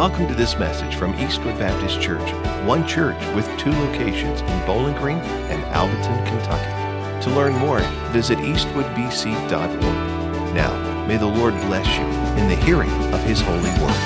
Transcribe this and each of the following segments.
Welcome to this message from Eastwood Baptist Church, one church with two locations in Bowling Green and Alvaton, Kentucky. To learn more, visit eastwoodbc.org. Now, may the Lord bless you in the hearing of His holy word.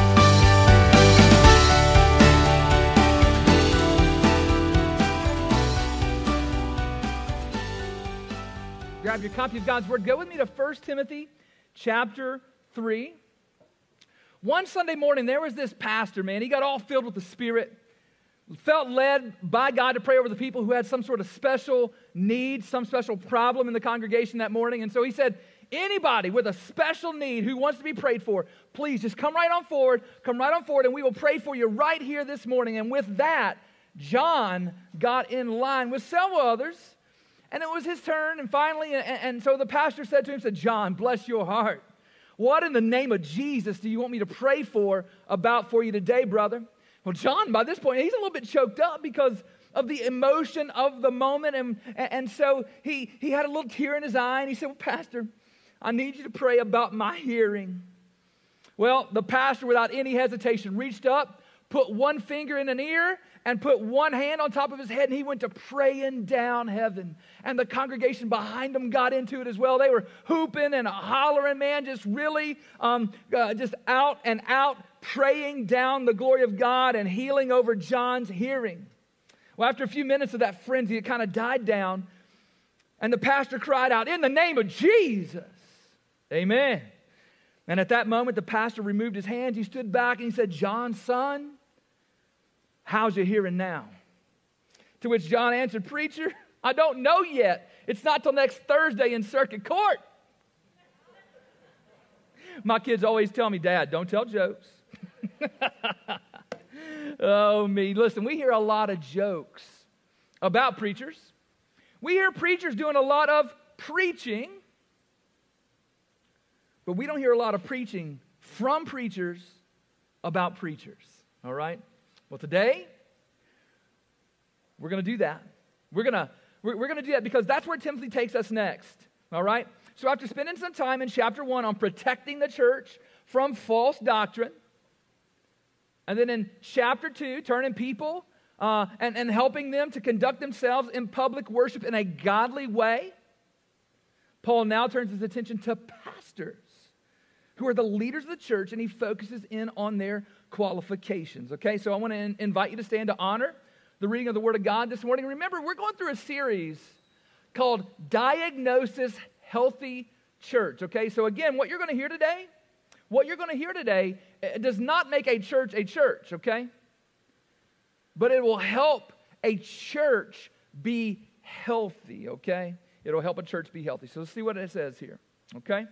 Grab your copy of God's Word. Go with me to 1 Timothy chapter 3. One Sunday morning, there was this pastor, man. He got all filled with the Spirit, felt led by God to pray over the people who had some sort of special need, some special problem in the congregation that morning. And so he said, anybody with a special need who wants to be prayed for, please just come right on forward, and we will pray for you right here this morning. And with that, John got in line with several others, and it was his turn. And finally, and so the pastor said to him, John, bless your heart. What in the name of Jesus do you want me to pray for you today, brother? Well, John, by this point, he's a little bit choked up because of the emotion of the moment. And so he had a little tear in his eye, and he said, well, Pastor, I need you to pray about my hearing. Well, the pastor, without any hesitation, reached up, put one finger in an ear, and put one hand on top of his head, and he went to praying down heaven. And the congregation behind him got into it as well. They were hooping and hollering, man, just really just out and out, praying down the glory of God and healing over John's hearing. Well, after a few minutes of that frenzy, it kind of died down, and the pastor cried out, in the name of Jesus, amen. And at that moment, the pastor removed his hands. He stood back and he said, John, son, how's your hearing now? To which John answered, preacher, I don't know yet. It's not till next Thursday in circuit court. My kids always tell me, Dad, don't tell jokes. Oh, me. Listen, we hear a lot of jokes about preachers. We hear preachers doing a lot of preaching, but we don't hear a lot of preaching from preachers about preachers, all right? Well, today, we're going to do that. We're going to do that because that's where Timothy takes us next, all right? So after spending some time in chapter 1 on protecting the church from false doctrine, and then in chapter 2, turning people and helping them to conduct themselves in public worship in a godly way, Paul now turns his attention to pastors who are the leaders of the church, and he focuses in on their qualifications, okay? So I want to invite you to stand to honor the reading of the Word of God this morning. Remember, we're going through a series called Diagnosis Healthy Church, okay? So again, what you're going to hear today does not make a church, okay? But it will help a church be healthy, okay? It'll help a church be healthy. So let's see what it says here, okay?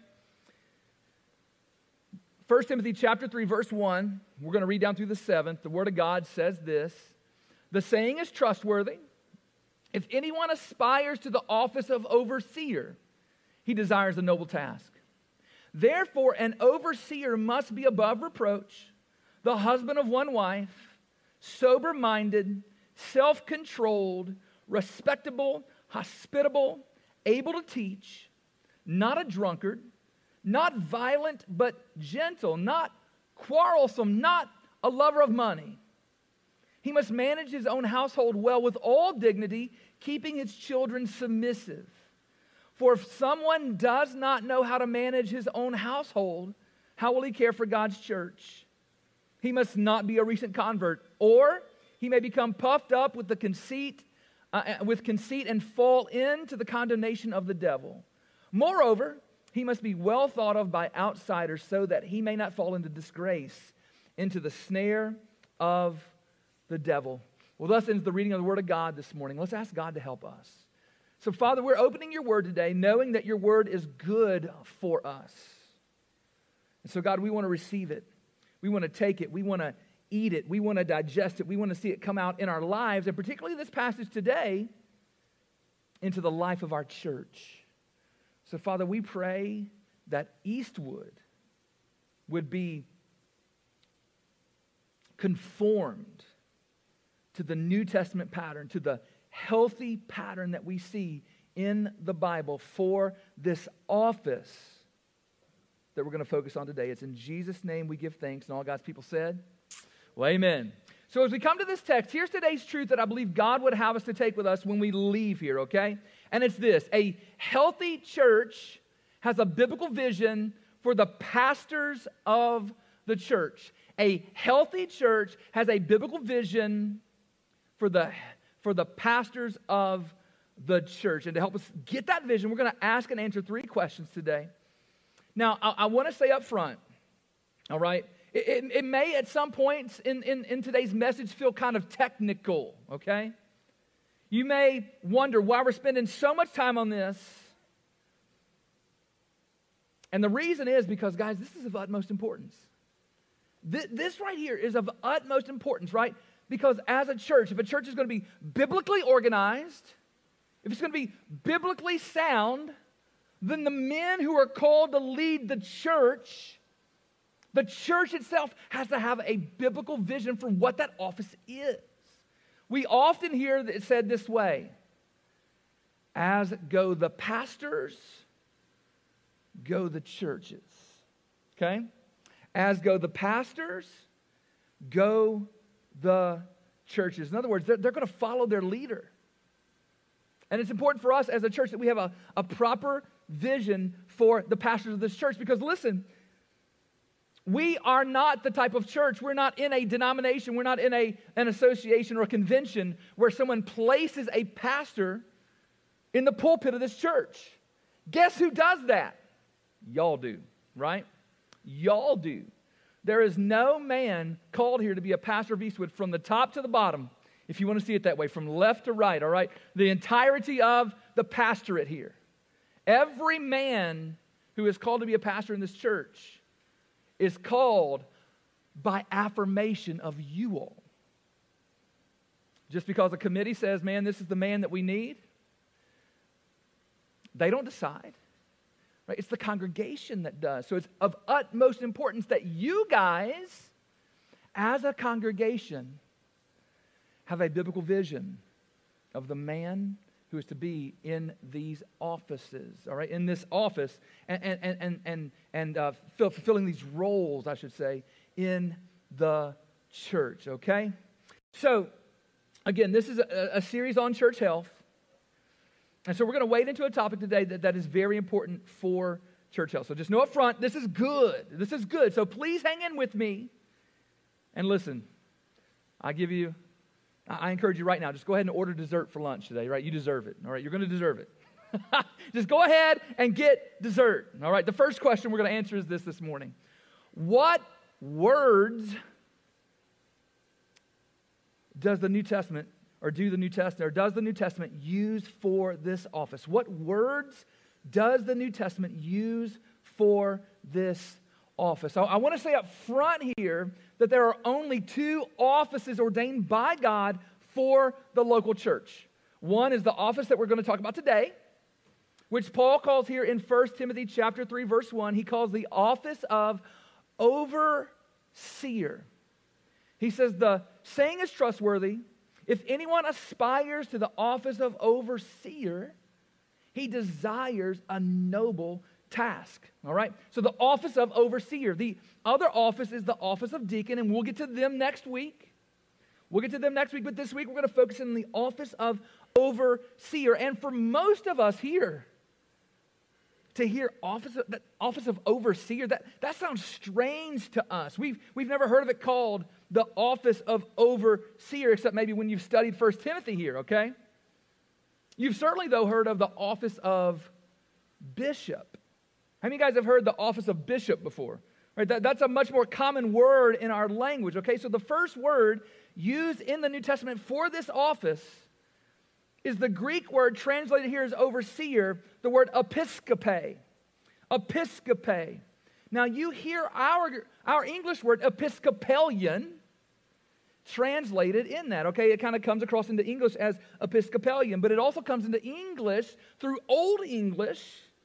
1 Timothy chapter 3, verse 1, we're going to read down through the 7th. The Word of God says this, the saying is trustworthy. If anyone aspires to the office of overseer, he desires a noble task. Therefore, an overseer must be above reproach, the husband of one wife, sober-minded, self-controlled, respectable, hospitable, able to teach, not a drunkard, not violent, but gentle, not quarrelsome, not a lover of money. He must manage his own household well with all dignity, keeping his children submissive. For if someone does not know how to manage his own household, how will he care for God's church? He must not be a recent convert, or he may become puffed up with conceit and fall into the condemnation of the devil. Moreover, he must be well thought of by outsiders so that he may not fall into disgrace, into the snare of the devil. Well, thus ends the reading of the Word of God this morning. Let's ask God to help us. So, Father, we're opening your Word today, knowing that your Word is good for us. And so, God, we want to receive it. We want to take it. We want to eat it. We want to digest it. We want to see it come out in our lives, and particularly this passage today, into the life of our church. So, Father, we pray that Eastwood would be conformed to the New Testament pattern, to the healthy pattern that we see in the Bible for this office that we're going to focus on today. It's in Jesus' name we give thanks. And all God's people said, Well, amen. So as we come to this text, here's today's truth that I believe God would have us to take with us when we leave here, okay? And it's this: a healthy church has a biblical vision for the pastors of the church. A healthy church has a biblical vision for the pastors of the church. And to help us get that vision, we're going to ask and answer 3 questions today. Now, I want to say up front, all right, it may at some points in today's message feel kind of technical, okay? You may wonder why we're spending so much time on this. And the reason is because, guys, this is of utmost importance. This right here is of utmost importance, right? Because as a church, if a church is going to be biblically organized, if it's going to be biblically sound, then the men who are called to lead the church itself has to have a biblical vision for what that office is. We often hear it said this way: as go the pastors, go the churches. Okay? As go the pastors, go the churches. In other words, they're going to follow their leader. And it's important for us as a church that we have a proper vision for the pastors of this church. Because listen, we are not the type of church, we're not in a denomination, we're not in an association or a convention where someone places a pastor in the pulpit of this church. Guess who does that? Y'all do, right? Y'all do. There is no man called here to be a pastor of Eastwood from the top to the bottom, if you want to see it that way, from left to right, all right? The entirety of the pastorate here. Every man who is called to be a pastor in this church is called by affirmation of you all. Just because a committee says, man, this is the man that we need, they don't decide. Right? It's the congregation that does. So it's of utmost importance that you guys, as a congregation, have a biblical vision of the man who is to be in these offices, all right, in this office, and fulfilling these roles, I should say, in the church, okay? So, again, this is a series on church health. And so we're going to wade into a topic today that is very important for church health. So just know up front, this is good. This is good. So please hang in with me and listen. I encourage you right now, just go ahead and order dessert for lunch today, right? You deserve it, all right? You're going to deserve it. Just go ahead and get dessert, all right? The first question we're going to answer is this morning. What words does the New Testament does the New Testament use for this office? What words does the New Testament use for this office? So I want to say up front here that there are only 2 offices ordained by God for the local church. One is the office that we're going to talk about today, which Paul calls here in 1 Timothy chapter 3, verse 1. He calls the office of overseer. He says the saying is trustworthy. If anyone aspires to the office of overseer, he desires a noble task. All right? So the office of overseer. The other office is the office of deacon, and we'll get to them next week. But this week we're going to focus on the office of overseer. And for most of us here, to hear office of overseer, that sounds strange to us. We've never heard of it called the office of overseer, except maybe when you've studied 1 Timothy here, okay? You've certainly, though, heard of the office of bishop. How many of you guys have heard the office of bishop before? Right, that's a much more common word in our language, okay? So the first word used in the New Testament for this office is the Greek word translated here as overseer, the word episkope. Episkope. Now you hear our English word Episcopalian translated in that, okay? It kind of comes across into English as Episcopalian, but it also comes into English through Old English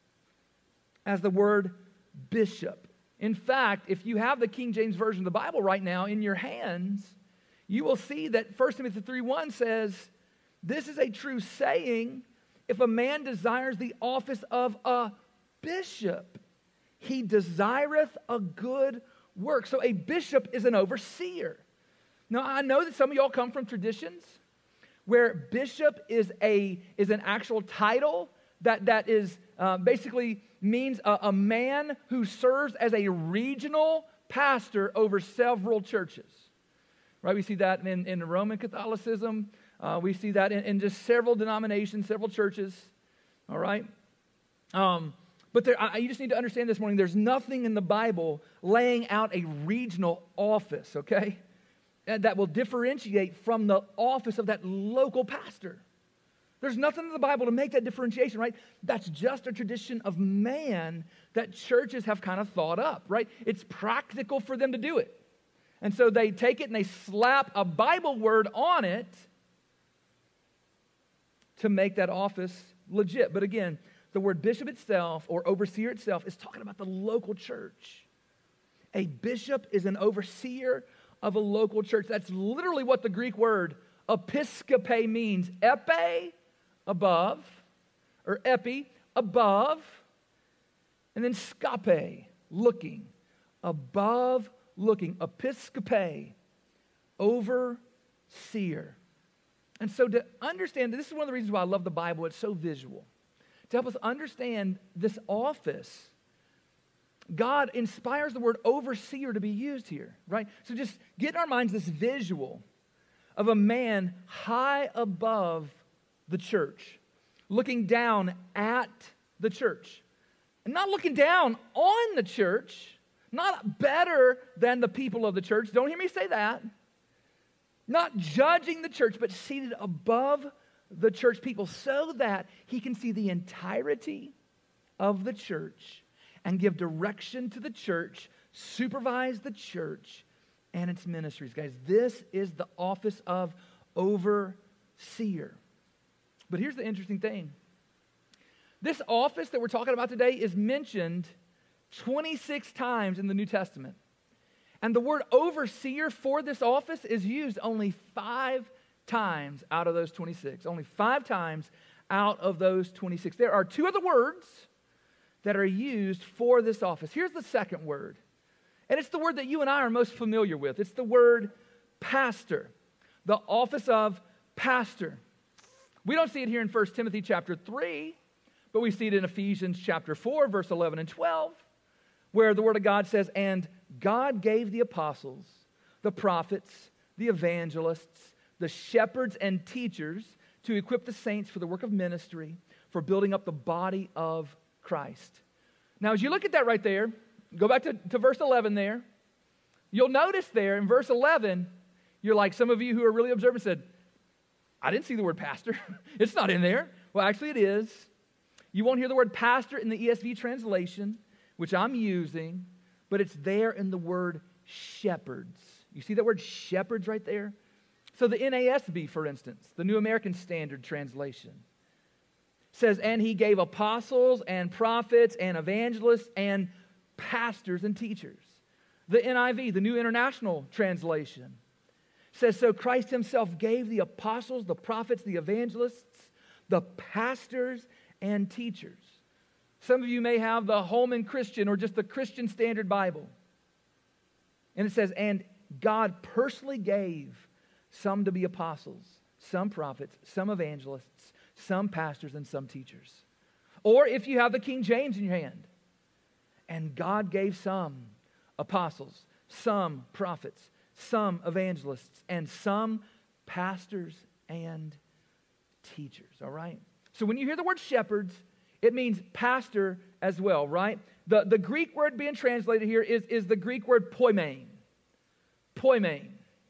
as the word bishop. In fact, if you have the King James Version of the Bible right now in your hands, you will see that 1 Timothy 3:1 says, this is a true saying, if a man desires the office of a bishop, he desireth a good work. So a bishop is an overseer. Now, I know that some of y'all come from traditions where bishop is an actual title that is basically means a man who serves as a regional pastor over several churches. Right? We see that in Roman Catholicism. We see that in just several denominations, several churches. All right? But you just need to understand this morning, there's nothing in the Bible laying out a regional office, okay? That will differentiate from the office of that local pastor. There's nothing in the Bible to make that differentiation, right? That's just a tradition of man that churches have kind of thought up, right? It's practical for them to do it. And so they take it and they slap a Bible word on it to make that office legit. But again, the word bishop itself or overseer itself is talking about the local church. A bishop is an overseer of a local church. That's literally what the Greek word episkope means. Epe, above, or epi, above, and then skape, looking, above looking. Episkope, overseer. And so to understand, this is one of the reasons why I love the Bible, it's so visual. To help us understand this office, God inspires the word overseer to be used here, right? So just get in our minds this visual of a man high above the church, looking down at the church. And not looking down on the church, not better than the people of the church. Don't hear me say that. Not judging the church, but seated above the church people so that he can see the entirety of the church and give direction to the church, supervise the church and its ministries. Guys, this is the office of overseer. But here's the interesting thing. This office that we're talking about today is mentioned 26 times in the New Testament. And the word overseer for this office is used only 5 times out of those 26. Only 5 times out of those 26. There are 2 other words that are used for this office. Here's the second word. And it's the word that you and I are most familiar with. It's the word pastor. The office of pastor. We don't see it here in 1 Timothy chapter 3, but we see it in Ephesians chapter 4, verse 11 and 12, where the word of God says, "And God gave the apostles, the prophets, the evangelists, the shepherds and teachers to equip the saints for the work of ministry, for building up the body of Christ." Now, as you look at that right there, go back to verse 11 there. You'll notice there in verse 11, you're like some of you who are really observant said, I didn't see the word pastor. It's not in there. Well, actually it is. You won't hear the word pastor in the ESV translation, which I'm using, but it's there in the word shepherds. You see that word shepherds right there? So the NASB, for instance, the New American Standard Translation, says, "And he gave apostles and prophets and evangelists and pastors and teachers." The NIV, the New International Translation, says, "So Christ himself gave the apostles, the prophets, the evangelists, the pastors, and teachers." Some of you may have the Holman Christian or just the Christian Standard Bible. And it says, "And God personally gave some to be apostles, some prophets, some evangelists, some pastors, and some teachers." Or if you have the King James in your hand, "And God gave some apostles, some prophets, some evangelists, and some pastors and teachers." All right? So when you hear the word shepherds, it means pastor as well, right? The Greek word being translated here is the Greek word poimen. Poimen.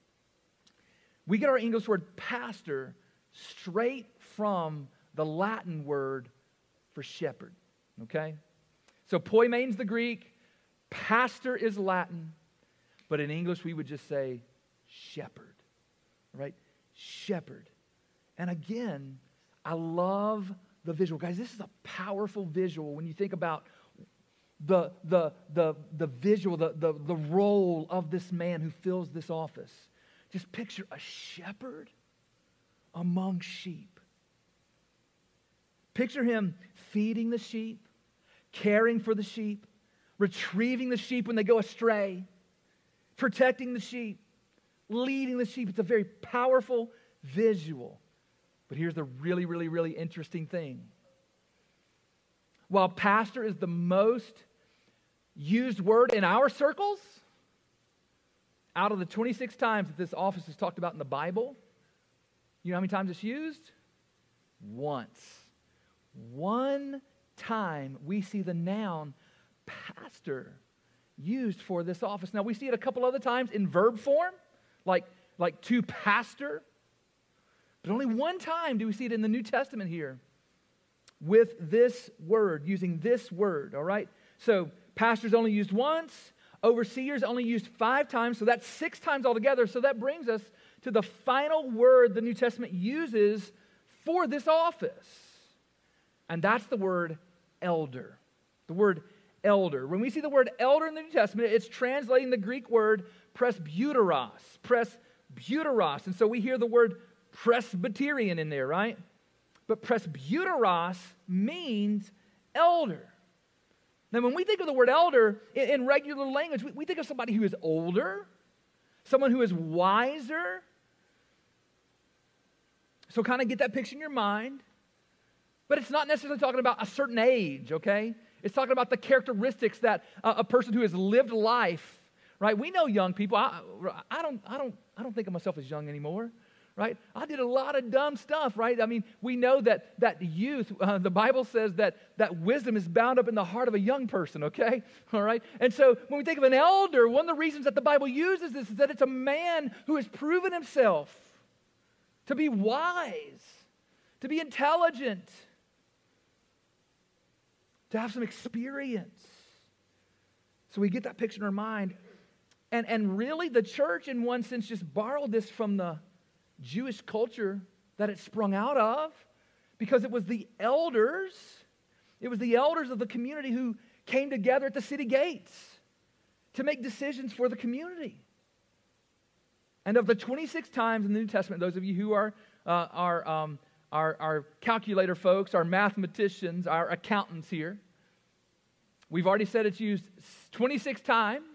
We get our English word pastor straight from the Latin word for shepherd, okay? So poimen's the Greek, pastor is Latin, but in English we would just say shepherd, right? Shepherd. And again, I love the visual. Guys, this is a powerful visual when you think about the visual, the role of this man who fills this office. Just picture a shepherd among sheep. Picture him feeding the sheep, caring for the sheep, retrieving the sheep when they go astray, protecting the sheep, leading the sheep. It's a very powerful visual. But here's the really, really, really interesting thing. While pastor is the most used word in our circles, out of the 26 times that this office is talked about in the Bible, you know how many times it's used? Once. One time we see the noun pastor used for this office. Now we see it a couple other times in verb form, like to pastor. But only one time do we see it in the New Testament here with this word, using this word, all right? So pastor's only used once, overseer's only used 5 times, so that's 6 times altogether. So that brings us to the final word the New Testament uses for this office. And that's the word elder. The word elder. When we see the word elder in the New Testament, it's translating the Greek word presbyteros. Presbyteros. And so we hear the word Presbyterian in there, right? But presbyteros means elder. Now, when we think of the word elder in regular language, we think of somebody who is older, someone who is wiser. So kind of get that picture in your mind. But it's not necessarily talking about a certain age, okay? It's talking about the characteristics that a person who has lived life, right? We know young people. I don't think of myself as young anymore. Right? I did a lot of dumb stuff, right? I mean, we know that youth, the Bible says that wisdom is bound up in the heart of a young person, okay? All right? And so when we think of an elder, one of the reasons that the Bible uses this is that it's a man who has proven himself to be wise, to be intelligent, to have some experience. So we get that picture in our mind. And really the church, in one sense, just borrowed this from the Jewish culture that it sprung out of, because it was the elders of the community who came together at the city gates to make decisions for the community. And of the 26 times in the New Testament, those of you who are calculator folks, our mathematicians, our accountants here, we've already said it's used 26 times,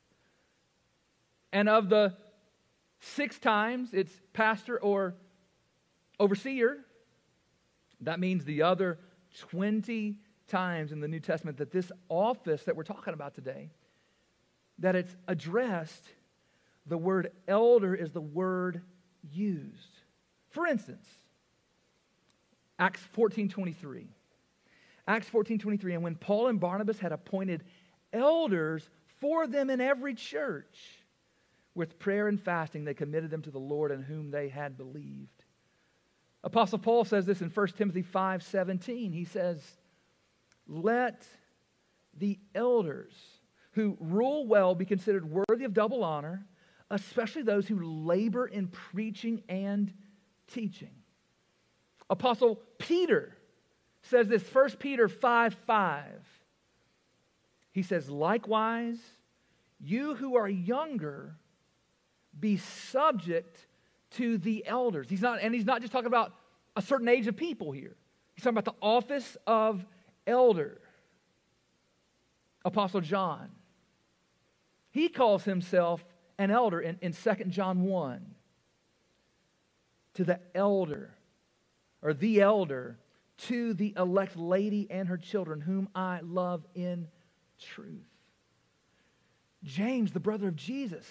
and of the 6 times it's pastor or overseer. That means the other 20 times in the New Testament that this office that we're talking about today, that it's addressed, the word elder is the word used. For instance, Acts 14:23. Acts 14:23, and when Paul and Barnabas had appointed elders for them in every church, with prayer and fasting, they committed them to the Lord in whom they had believed. Apostle Paul says this in 1 Timothy 5:17. He says, let the elders who rule well be considered worthy of double honor, especially those who labor in preaching and teaching. Apostle Peter says this, 1 Peter 5:5. He says, likewise, you who are younger, be subject to the elders. He's not just talking about a certain age of people here. He's talking about the office of elder. Apostle John, he calls himself an elder in 2 John 1. To the elder, or the elder, to the elect lady and her children, whom I love in truth. James, the brother of Jesus,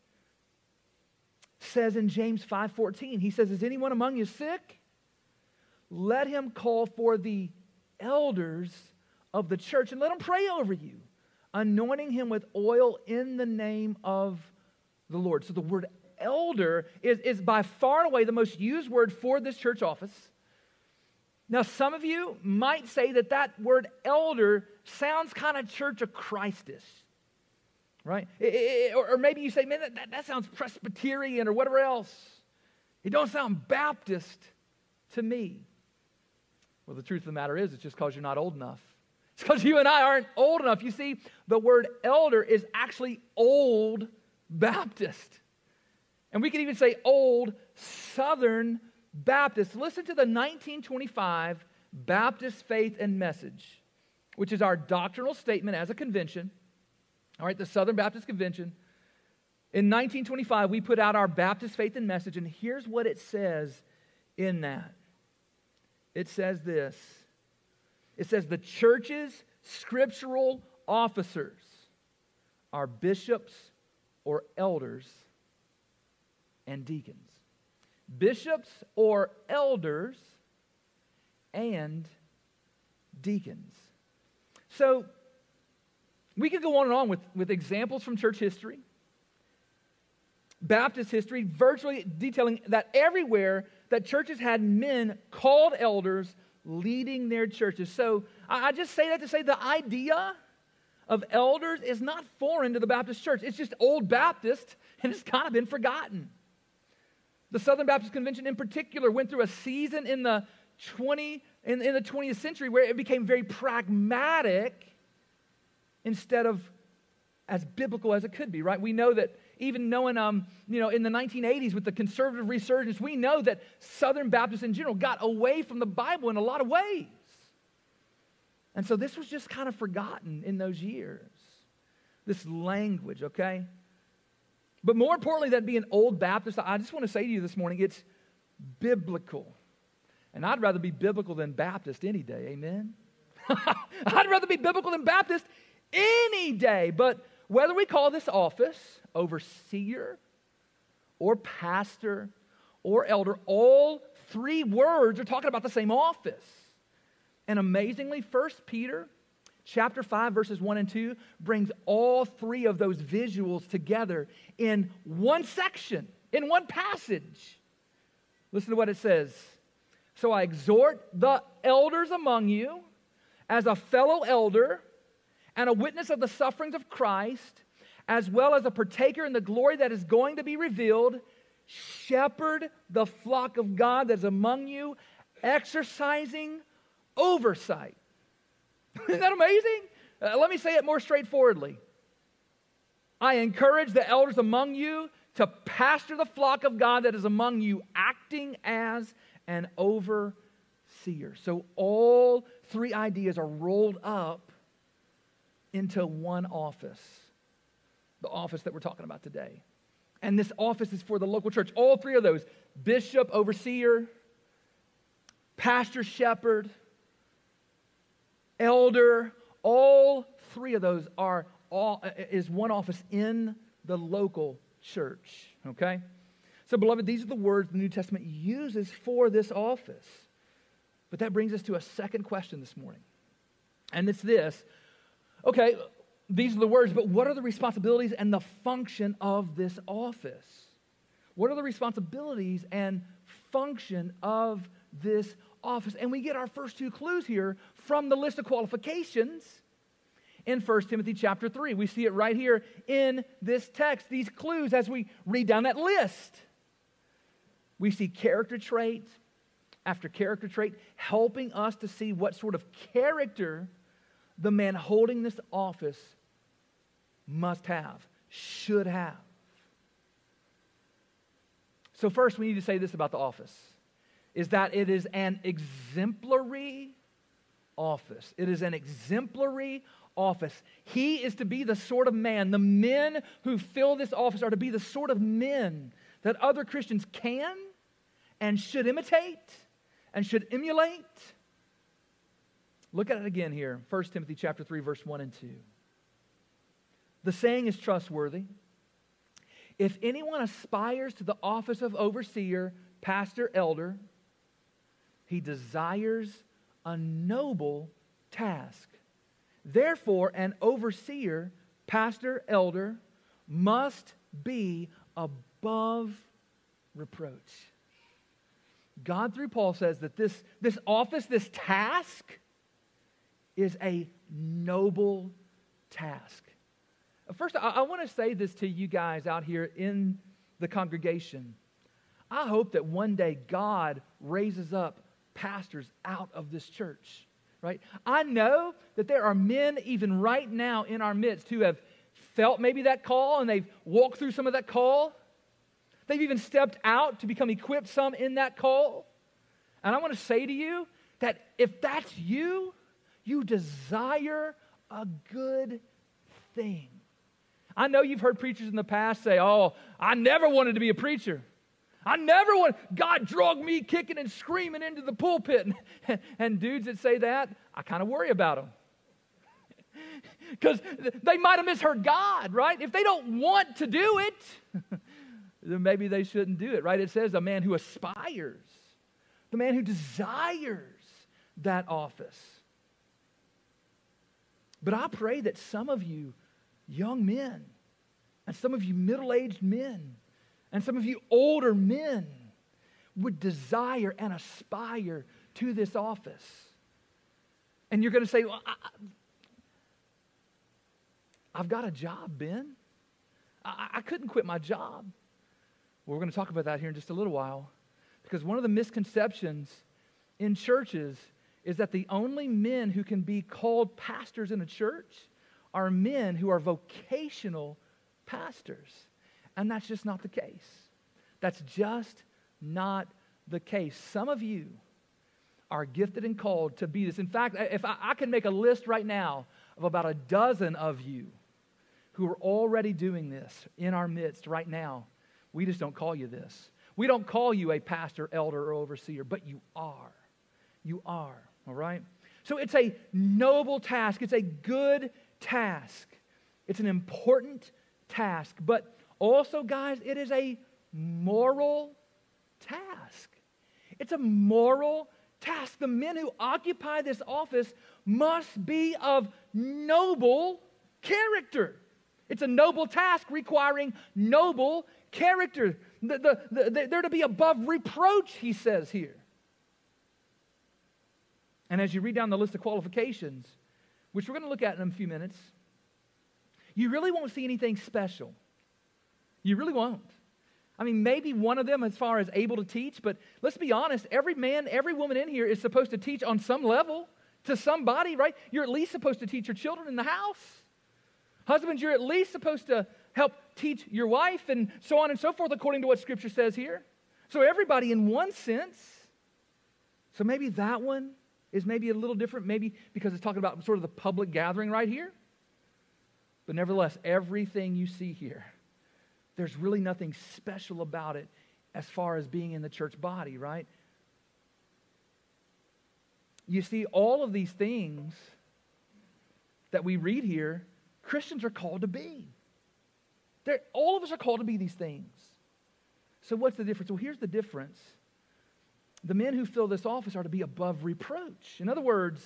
says in James 5:14, he says, is anyone among you sick? Let him call for the elders of the church and let them pray over you, anointing him with oil in the name of the Lord. So the word elder is by far and away the most used word for this church office. Now, some of you might say that word elder sounds kind of Church of Christish. Right? Or maybe you say, man, that sounds Presbyterian or whatever else. It don't sound Baptist to me. Well, the truth of the matter is, it's just because you're not old enough. It's because you and I aren't old enough. You see, the word elder is actually Old Baptist. And we can even say Old Southern Baptist. Listen to the 1925 Baptist Faith and Message, which is our doctrinal statement as a convention. All right, the Southern Baptist Convention. In 1925, we put out our Baptist Faith and Message, and here's what it says in that. It says this. It says the church's scriptural officers are bishops or elders and deacons. Bishops or elders and deacons. So, we could go on and on with examples from church history, Baptist history, virtually detailing that everywhere that churches had men called elders leading their churches. So I just say that to say the idea of elders is not foreign to the Baptist church. It's just old Baptist, and it's kind of been forgotten. The Southern Baptist Convention in particular went through a season in the 20th century where it became very pragmatic instead of as biblical as it could be, right? We know that even knowing, in the 1980s with the conservative resurgence, we know that Southern Baptists in general got away from the Bible in a lot of ways. And so this was just kind of forgotten in those years, this language, okay? But more importantly than being old Baptist, I just want to say to you this morning, it's biblical. And I'd rather be biblical than Baptist any day, amen? I'd rather be biblical than Baptist any day. But whether we call this office overseer or pastor or elder, all three words are talking about the same office. And amazingly, 1 Peter chapter 5, verses 1 and 2 brings all three of those visuals together in one section, in one passage. Listen to what it says. So I exhort the elders among you as a fellow elder and a witness of the sufferings of Christ, as well as a partaker in the glory that is going to be revealed, shepherd the flock of God that is among you, exercising oversight. Isn't that amazing? Let me say it more straightforwardly. I encourage the elders among you to pastor the flock of God that is among you, acting as an overseer. So all three ideas are rolled up into one office, the office that we're talking about today. And this office is for the local church. All three of those, bishop, overseer, pastor, shepherd, elder, all three of those is one office in the local church, okay? So, beloved, these are the words the New Testament uses for this office. But that brings us to a second question this morning. And it's this. Okay, these are the words, but what are the responsibilities and the function of this office? What are the responsibilities and function of this office? And we get our first two clues here from the list of qualifications in 1 Timothy chapter 3. We see it right here in this text, these clues as we read down that list. We see character trait after character trait, helping us to see what sort of character the man holding this office must have, should have. So first, we need to say this about the office, is that it is an exemplary office. It is an exemplary office. He is to be the sort of man, the men who fill this office are to be the sort of men that other Christians can and should imitate and should emulate. Look at it again here, 1 Timothy chapter 3, verse 1 and 2. The saying is trustworthy. If anyone aspires to the office of overseer, pastor, elder, he desires a noble task. Therefore, an overseer, pastor, elder, must be above reproach. God, through Paul, says that this office, this task, is a noble task. First, I want to say this to you guys out here in the congregation. I hope that one day God raises up pastors out of this church, right? I know that there are men even right now in our midst who have felt maybe that call and they've walked through some of that call. They've even stepped out to become equipped some in that call. And I want to say to you that if that's you, you desire a good thing. I know you've heard preachers in the past say, oh, I never wanted to be a preacher. God dragged me kicking and screaming into the pulpit. And dudes that say that, I kind of worry about them. Because they might have misheard God, right? If they don't want to do it, then maybe they shouldn't do it, right? It says a man who aspires, the man who desires that office. But I pray that some of you young men, and some of you middle-aged men, and some of you older men would desire and aspire to this office. And you're going to say, well, I've got a job, Ben. I couldn't quit my job. Well, we're going to talk about that here in just a little while. Because one of the misconceptions in churches is that the only men who can be called pastors in a church are men who are vocational pastors. And that's just not the case. That's just not the case. Some of you are gifted and called to be this. In fact, if I can make a list right now of about a dozen of you who are already doing this in our midst right now. We just don't call you this. We don't call you a pastor, elder, or overseer, but you are. You are, all right? So it's a noble task. It's a good task. It's an important task. But also, guys, it is a moral task. It's a moral task. The men who occupy this office must be of noble character. It's a noble task requiring noble character. They're to be above reproach, he says here. And as you read down the list of qualifications, which we're going to look at in a few minutes, you really won't see anything special. You really won't. I mean, maybe one of them as far as able to teach, but let's be honest, every man, every woman in here is supposed to teach on some level to somebody, right? You're at least supposed to teach your children in the house. Husbands, you're at least supposed to help teach your wife and so on and so forth according to what Scripture says here. So everybody in one sense. So maybe that one is maybe a little different, maybe because it's talking about sort of the public gathering right here. But nevertheless, everything you see here, there's really nothing special about it as far as being in the church body, right? You see, all of these things that we read here, Christians are called to be. All of us are called to be these things. So what's the difference? Well, here's the difference. The men who fill this office are to be above reproach. In other words,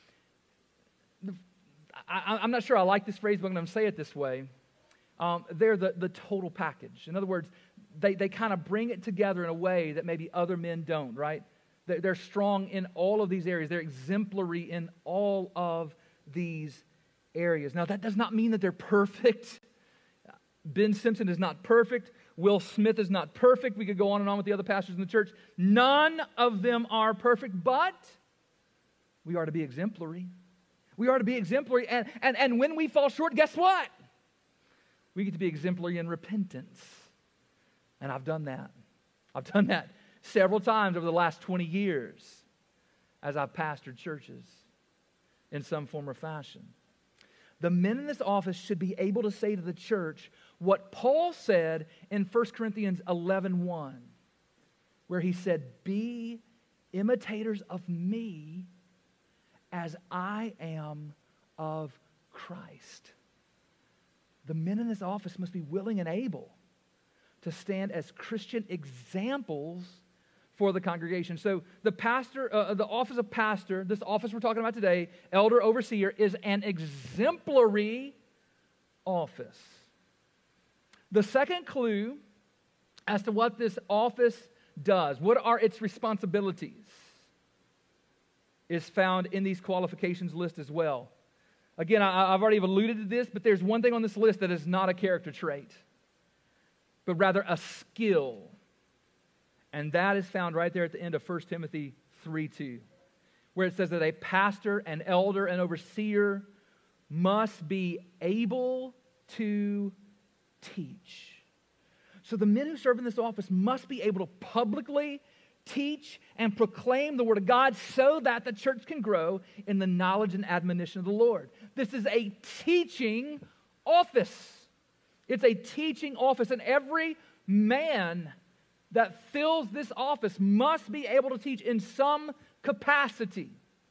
I'm not sure I like this phrase, but I'm going to say it this way. They're the total package. In other words, they kind of bring it together in a way that maybe other men don't, right? They're strong in all of these areas. They're exemplary in all of these areas. Now, that does not mean that they're perfect. Ben Simpson is not perfect. Will Smith is not perfect. We could go on and on with the other pastors in the church. None of them are perfect, but we are to be exemplary. We are to be exemplary. And when we fall short, guess what? We get to be exemplary in repentance. And I've done that. I've done that several times over the last 20 years as I've pastored churches in some form or fashion. The men in this office should be able to say to the church what Paul said in 1 Corinthians 11:1, where he said, "Be imitators of me as I am of Christ." The men in this office must be willing and able to stand as Christian examples for the congregation. So the pastor, the office of pastor, this office we're talking about today, elder, overseer, is an exemplary office. The second clue as to what this office does, what are its responsibilities, is found in these qualifications list as well. Again, I've already alluded to this, but there's one thing on this list that is not a character trait, but rather a skill. And that is found right there at the end of 1 Timothy 3:2, where it says that a pastor, an elder, an overseer must be able to teach. So the men who serve in this office must be able to publicly teach and proclaim the Word of God so that the church can grow in the knowledge and admonition of the Lord. This is a teaching office. It's a teaching office, and every man that fills this office must be able to teach in some capacity.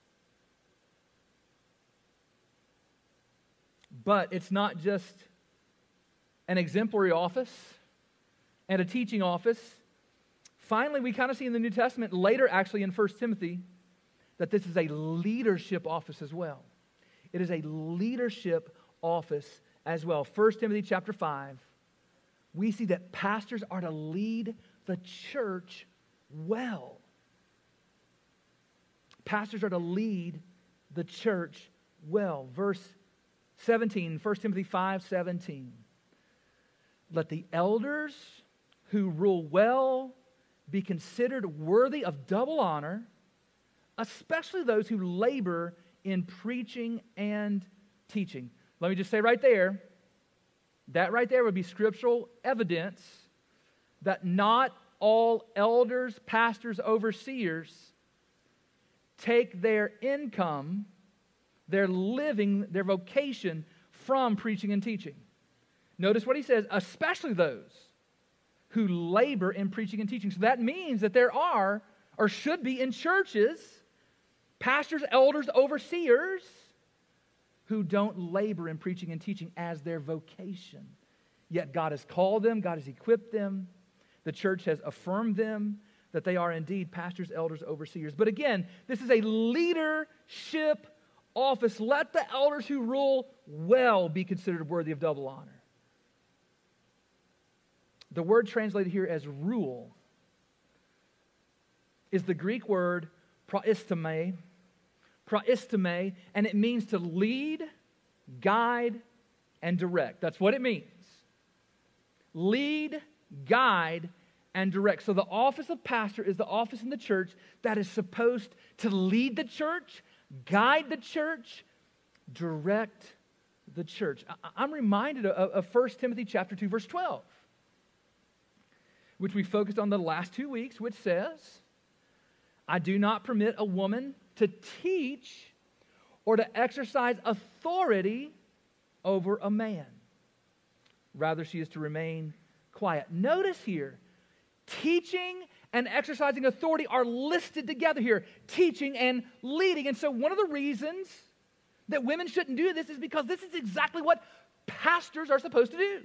But it's not just an exemplary office and a teaching office. Finally, we kind of see in the New Testament, later actually in 1 Timothy, that this is a leadership office as well. It is a leadership office as well. 1 Timothy chapter 5, we see that pastors are to lead the church well. Pastors are to lead the church well. Verse 17, 1 Timothy 5:17. Let the elders who rule well be considered worthy of double honor, especially those who labor in preaching and teaching. Let me just say right there, that right there would be scriptural evidence that not all elders, pastors, overseers take their income, their living, their vocation from preaching and teaching. Notice what he says, especially those who labor in preaching and teaching. So that means that there are, or should be in churches, pastors, elders, overseers who don't labor in preaching and teaching as their vocation. Yet God has called them, God has equipped them, the church has affirmed them that they are indeed pastors, elders, overseers. But again, this is a leadership office. Let the elders who rule well be considered worthy of double honor. The word translated here as rule is the Greek word praistome, and it means to lead, guide, and direct. That's what it means. Lead, guide, and direct. So the office of pastor is the office in the church that is supposed to lead the church, guide the church, direct the church. I'm reminded of 1 Timothy chapter 2, verse 12, which we focused on the last 2 weeks, which says, I do not permit a woman to teach or to exercise authority over a man. Rather, she is to remain quiet. Notice here, teaching and exercising authority are listed together here. Teaching and leading. And so one of the reasons that women shouldn't do this is because this is exactly what pastors are supposed to do.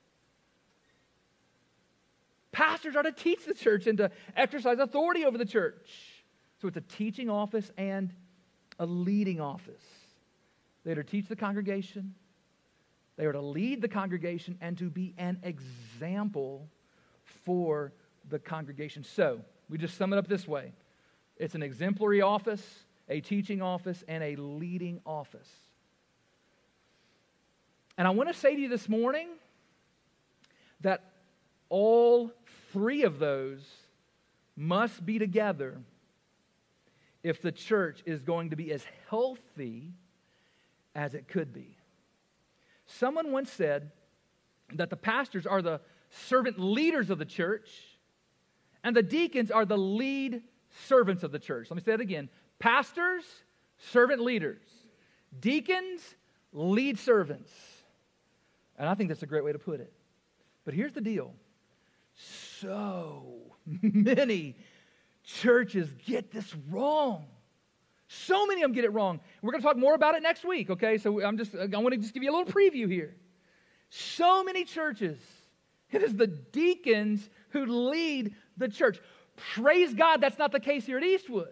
Pastors are to teach the church and to exercise authority over the church. So it's a teaching office and a leading office. They are to teach the congregation. They are to lead the congregation and to be an example for the congregation. So, we just sum it up this way. It's an exemplary office, a teaching office, and a leading office. And I want to say to you this morning that all three of those must be together if the church is going to be as healthy as it could be. Someone once said that the pastors are the servant leaders of the church and the deacons are the lead servants of the church. Let me say that again. Pastors, servant leaders. Deacons, lead servants. And I think that's a great way to put it. But here's the deal. So many churches get this wrong. So many of them get it wrong. We're going to talk more about it next week, okay? So I want to just give you a little preview here. So many churches, it is the deacons who lead the church. Praise God, that's not the case here at Eastwood.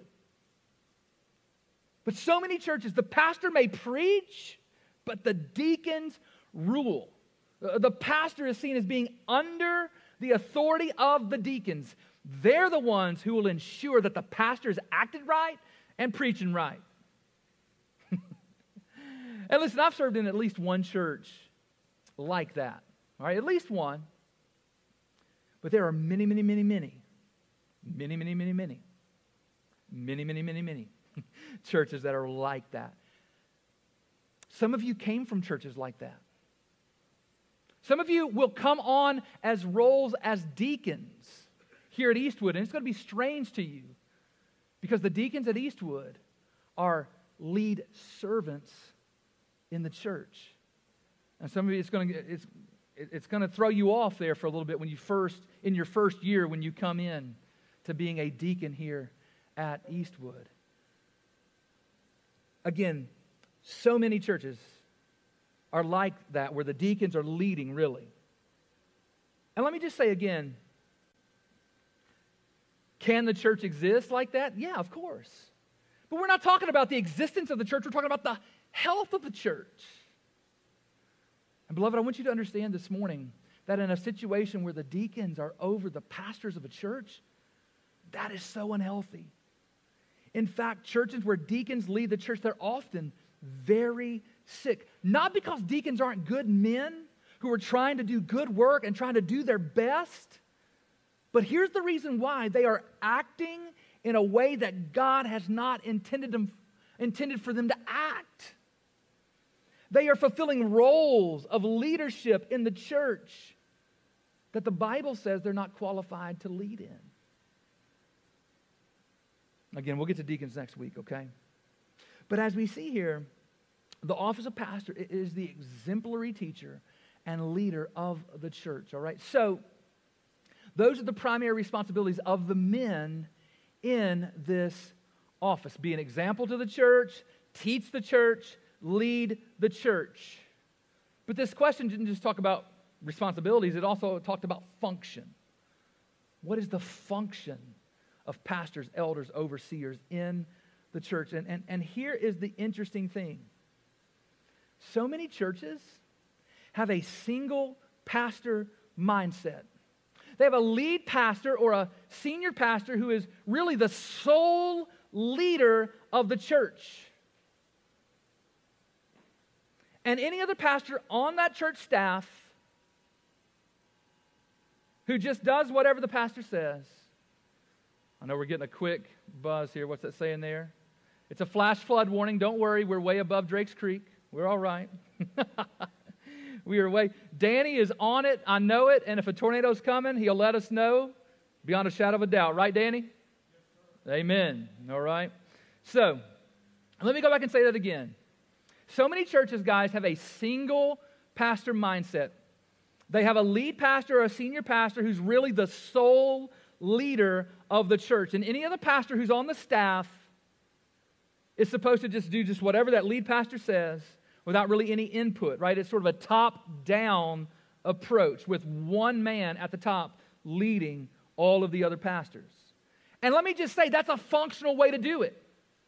But so many churches, the pastor may preach, but the deacons rule. The pastor is seen as being under the authority of the deacons. They're the ones who will ensure that the pastor is acted right and preaching right. And listen, I've served in at least one church like that. All right, at least one. But there are many churches that are like that. Some of you came from churches like that. Some of you will come on as roles as deacons here at Eastwood, and it's going to be strange to you because the deacons at Eastwood are lead servants in the church. And some of you, it's going to throw you off there for a little bit in your first year when you come in to being a deacon here at Eastwood. Again, so many churches are like that, where the deacons are leading, really. And let me just say again, can the church exist like that? Yeah, of course. But we're not talking about the existence of the church. We're talking about the health of the church. And beloved, I want you to understand this morning that in a situation where the deacons are over the pastors of a church, that is so unhealthy. In fact, churches where deacons lead the church, they're often very sick. Not because deacons aren't good men who are trying to do good work and trying to do their best, but here's the reason why. They are acting in a way that God has not intended for them to act. They are fulfilling roles of leadership in the church that the Bible says they're not qualified to lead in. Again, we'll get to deacons next week, okay? But as we see here, the office of pastor is the exemplary teacher and leader of the church, all right? So, those are the primary responsibilities of the men in this office. Be an example to the church, teach the church, lead the church. But this question didn't just talk about responsibilities, it also talked about function. What is the function of pastors, elders, overseers in the church? And here is the interesting thing. So many churches have a single pastor mindset. They have a lead pastor or a senior pastor who is really the sole leader of the church. And any other pastor on that church staff who just does whatever the pastor says. I know we're getting a quick buzz here. What's that saying there? It's a flash flood warning. Don't worry, we're way above Drake's Creek. We're all right. We are way. Danny is on it. I know it. And if a tornado's coming, he'll let us know beyond a shadow of a doubt. Right, Danny? Yes, amen. All right. So, let me go back and say that again. So many churches, guys, have a single pastor mindset. They have a lead pastor or a senior pastor who's really the sole leader of the church. And any other pastor who's on the staff is supposed to just do whatever that lead pastor says without really any input, right? It's sort of a top-down approach with one man at the top leading all of the other pastors. And let me just say, that's a functional way to do it.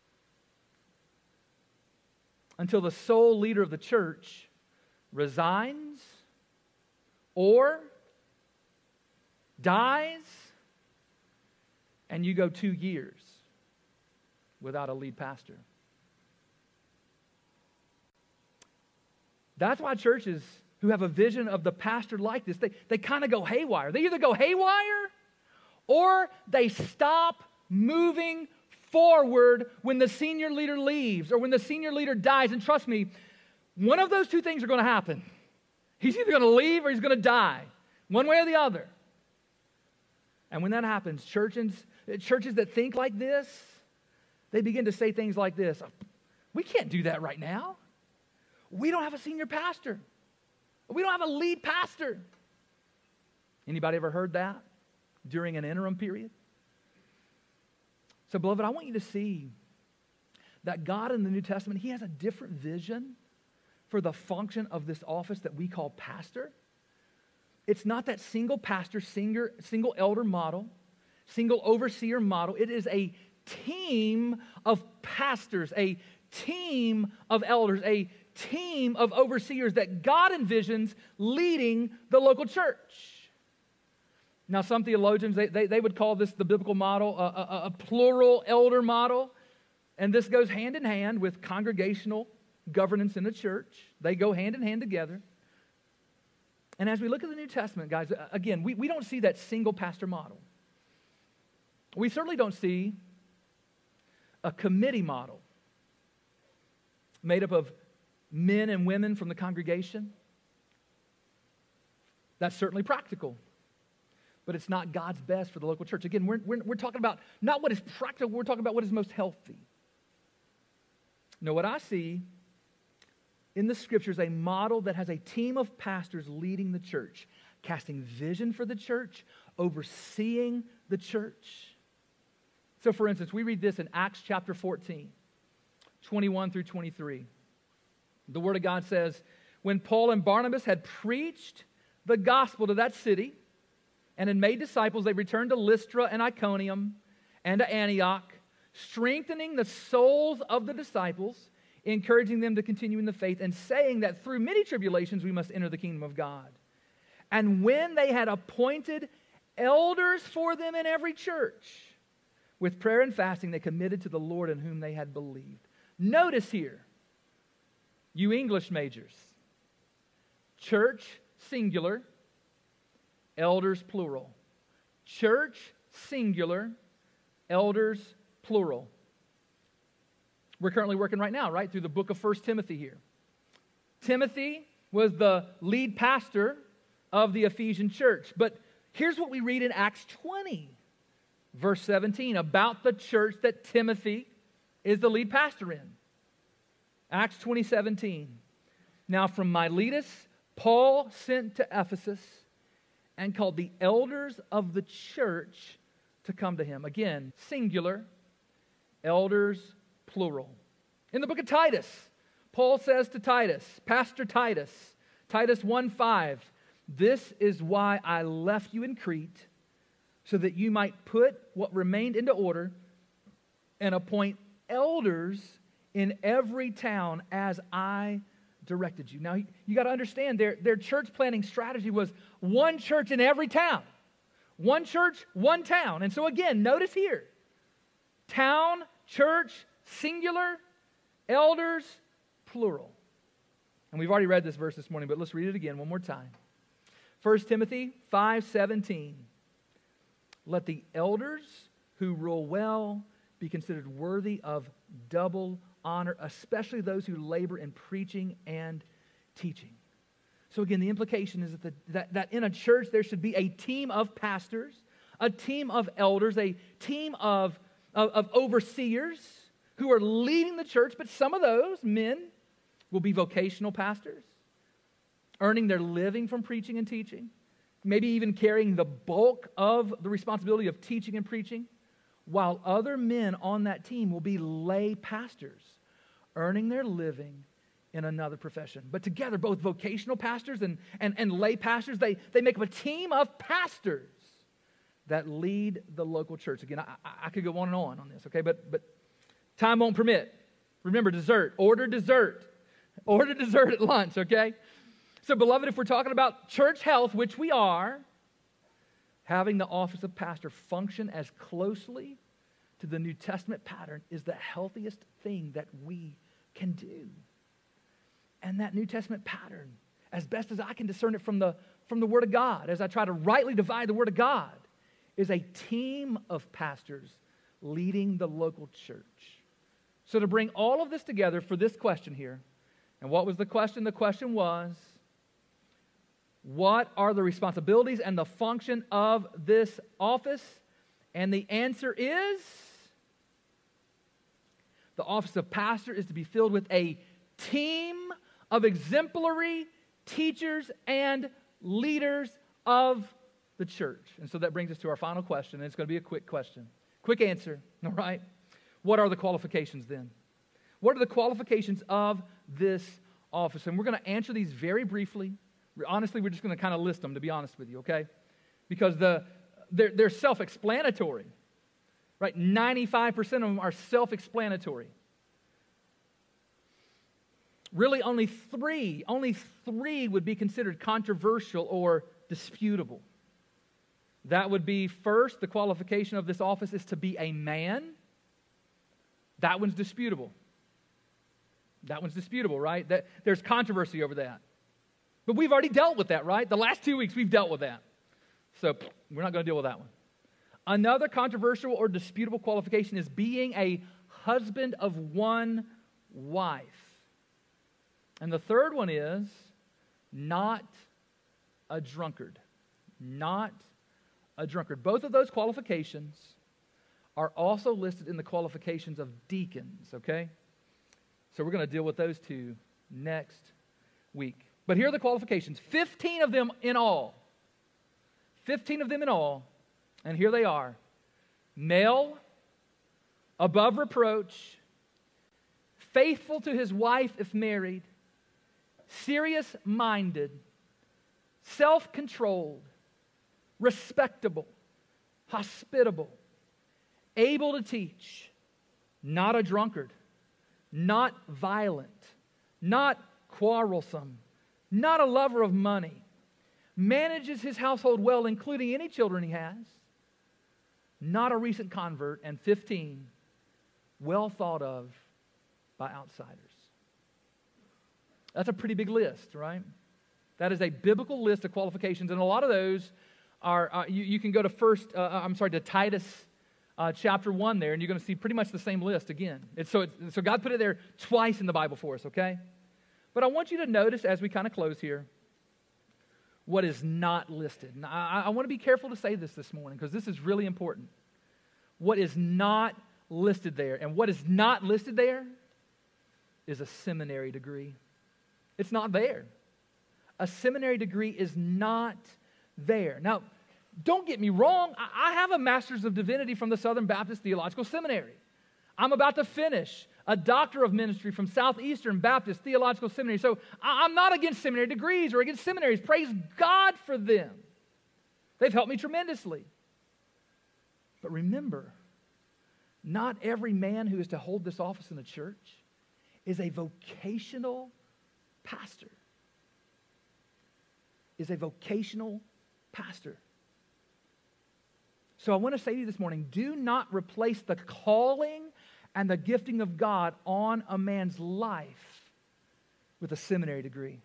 Until the sole leader of the church resigns or dies, and you go 2 years without a lead pastor. That's why churches who have a vision of the pastor like this, they kind of go haywire. They either go haywire or they stop moving forward when the senior leader leaves or when the senior leader dies. And trust me, one of those two things are going to happen. He's either going to leave or he's going to die, one way or the other. And when that happens, churches that think like this, they begin to say things like this: we can't do that right now. We don't have a senior pastor. We don't have a lead pastor. Anybody ever heard that during an interim period? So, beloved, I want you to see that God in the New Testament, He has a different vision for the function of this office that we call pastor. It's not that single pastor, single elder model, single overseer model. It is a team of pastors, a team of elders, a team of overseers that God envisions leading the local church. Now, some theologians, they would call this the biblical model, a plural elder model. And this goes hand in hand with congregational governance in the church. They go hand in hand together. And as we look at the New Testament, guys, again, we don't see that single pastor model. We certainly don't see a committee model made up of men and women from the congregation. That's certainly practical, but it's not God's best for the local church. Again, we're talking about not what is practical, we're talking about what is most healthy. No, what I see in the Scriptures a model that has a team of pastors leading the church, casting vision for the church, overseeing the church. So, for instance, we read this in Acts chapter 14, 21 through 23. The Word of God says, when Paul and Barnabas had preached the gospel to that city and had made disciples, they returned to Lystra and Iconium and to Antioch, strengthening the souls of the disciples, encouraging them to continue in the faith, and saying that through many tribulations we must enter the kingdom of God. And when they had appointed elders for them in every church, with prayer and fasting, they committed to the Lord in whom they had believed. Notice here, you English majors, church singular, elders plural. Church singular, elders plural. We're currently working right now, right, through the book of 1 Timothy here. Timothy was the lead pastor of the Ephesian church. But here's what we read in Acts 20, verse 17, about the church that Timothy is the lead pastor in. Acts 20:17. Now from Miletus, Paul sent to Ephesus and called the elders of the church to come to him. Again, singular, elders, plural. In the book of Titus, Paul says to Titus, Pastor Titus, Titus 1:5, this is why I left you in Crete, so that you might put what remained into order and appoint elders in every town as I directed you. Now, you got to understand, their church planning strategy was one church in every town. One church, one town. And so again, notice here, town, church, singular, elders, plural. And we've already read this verse this morning, but let's read it again one more time. 1 Timothy 5:17. Let the elders who rule well be considered worthy of double honor, especially those who labor in preaching and teaching. So again, the implication is that in a church there should be a team of pastors, a team of elders, a team of overseers who are leading the church, but some of those men will be vocational pastors, earning their living from preaching and teaching, maybe even carrying the bulk of the responsibility of teaching and preaching, while other men on that team will be lay pastors, earning their living in another profession. But together, both vocational pastors and lay pastors, they make up a team of pastors that lead the local church. Again, I could go on this, okay? But time won't permit. Remember, dessert. Order dessert. Order dessert at lunch, okay? So, beloved, if we're talking about church health, which we are, having the office of pastor function as closely to the New Testament pattern is the healthiest thing that we can do. And that New Testament pattern, as best as I can discern it from the Word of God, as I try to rightly divide the Word of God, is a team of pastors leading the local church. So to bring all of this together for this question here, and what was the question? The question was, what are the responsibilities and the function of this office? And the answer is, the office of pastor is to be filled with a team of exemplary teachers and leaders of the church. And so that brings us to our final question, and it's going to be a quick question. Quick answer, all right? What are the qualifications then? What are the qualifications of this office? And we're going to answer these very briefly. Honestly, we're just going to kind of list them, to be honest with you, okay? Because they're self-explanatory, right? 95% of them are self-explanatory. Really, only three would be considered controversial or disputable. That would be, first, the qualification of this office is to be a man. That one's disputable. That one's disputable, right? There's controversy over that. But we've already dealt with that, right? The last 2 weeks, we've dealt with that. So we're not going to deal with that one. Another controversial or disputable qualification is being a husband of one wife. And the third one is not a drunkard. Not a drunkard. Both of those qualifications are also listed in the qualifications of deacons, okay? So we're going to deal with those two next week. But here are the qualifications. 15 of them in all. 15 of them in all. And here they are. Male, above reproach, faithful to his wife if married, serious-minded, self-controlled, respectable, hospitable, able to teach, not a drunkard, not violent, not quarrelsome, not a lover of money, manages his household well, including any children he has, not a recent convert, and 15, well thought of by outsiders. That's a pretty big list, right? That is a biblical list of qualifications, and a lot of those are, you can go to Titus chapter 1 there, and you're going to see pretty much the same list again. So God put it there twice in the Bible for us, okay? But I want you to notice as we kind of close here, what is not listed. And I want to be careful to say this morning because this is really important. What is not listed there, and what is not listed there is a seminary degree. It's not there. A seminary degree is not there. Now, don't get me wrong. I have a Master's of Divinity from the Southern Baptist Theological Seminary. I'm about to finish a Doctor of Ministry from Southeastern Baptist Theological Seminary. So I'm not against seminary degrees or against seminaries. Praise God for them. They've helped me tremendously. But remember, not every man who is to hold this office in the church is a vocational pastor. Is a vocational pastor. So I want to say to you this morning, do not replace the calling and the gifting of God on a man's life with a seminary degree.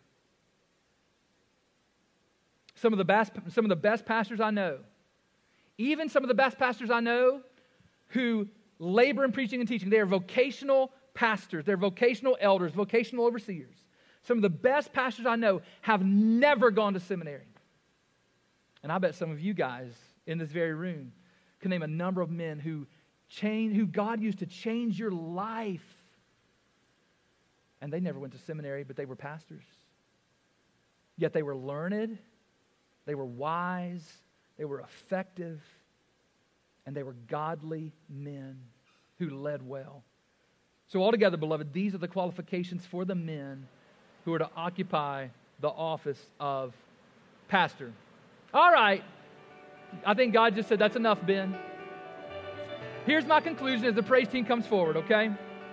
Some of the best pastors I know, even some of the best pastors I know who labor in preaching and teaching, they are vocational pastors, they're vocational elders, vocational overseers. Some of the best pastors I know have never gone to seminary. And I bet some of you guys in this very room can name a number of men who God used to change your life. And they never went to seminary, but they were pastors. Yet they were learned, they were wise, they were effective, and they were godly men who led well. So altogether, beloved, these are the qualifications for the men who are to occupy the office of pastor. All right. I think God just said, that's enough, Ben. Here's my conclusion as the praise team comes forward, okay?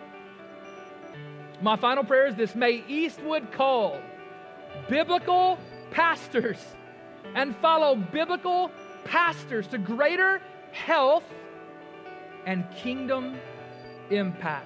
My final prayer is this: may Eastwood call biblical pastors and follow biblical pastors to greater health and kingdom impact.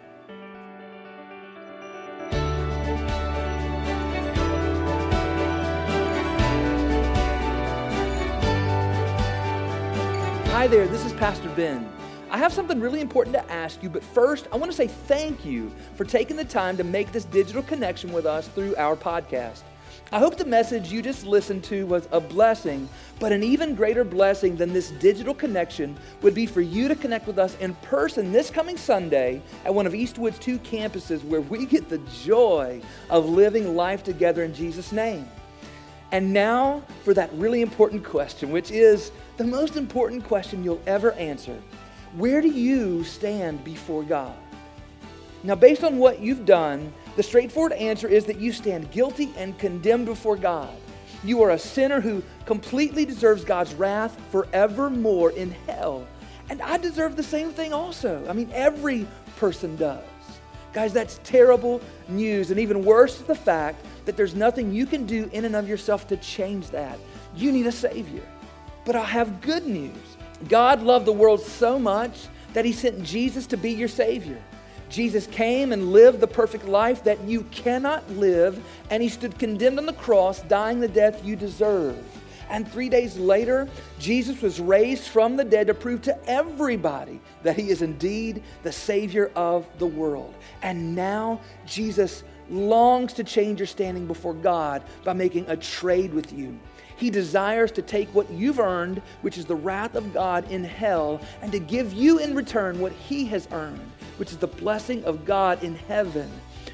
Hi there, this is Pastor Ben. I have something really important to ask you, but first, I want to say thank you for taking the time to make this digital connection with us through our podcast. I hope the message you just listened to was a blessing, but an even greater blessing than this digital connection would be for you to connect with us in person this coming Sunday at one of Eastwood's 2 campuses where we get the joy of living life together in Jesus' name. And now for that really important question, which is the most important question you'll ever answer. Where do you stand before God? Now, based on what you've done, the straightforward answer is that you stand guilty and condemned before God. You are a sinner who completely deserves God's wrath forevermore in hell. And I deserve the same thing also. I mean, every person does. Guys, that's terrible news. And even worse is the fact that there's nothing you can do in and of yourself to change that. You need a Savior. But I have good news. God loved the world so much that He sent Jesus to be your Savior. Jesus came and lived the perfect life that you cannot live, and He stood condemned on the cross, dying the death you deserve. And 3 days later, Jesus was raised from the dead to prove to everybody that He is indeed the Savior of the world. And now Jesus longs to change your standing before God by making a trade with you. He desires to take what you've earned, which is the wrath of God in hell, and to give you in return what He has earned, which is the blessing of God in heaven.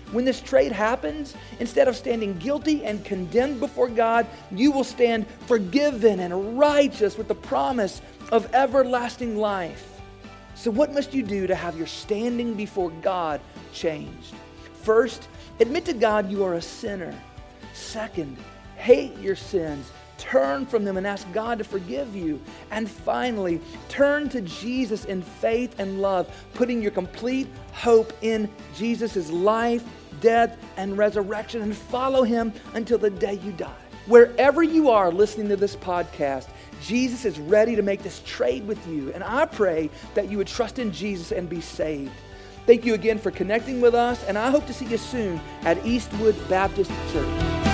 When this trade happens, instead of standing guilty and condemned before God, you will stand forgiven and righteous with the promise of everlasting life. So what must you do to have your standing before God changed? First, admit to God you are a sinner. Second, hate your sins. Turn from them and ask God to forgive you. And finally, turn to Jesus in faith and love, putting your complete hope in Jesus' life, death, and resurrection, and follow him until the day you die. Wherever you are listening to this podcast, Jesus is ready to make this trade with you. And I pray that you would trust in Jesus and be saved. Thank you again for connecting with us, and I hope to see you soon at Eastwood Baptist Church.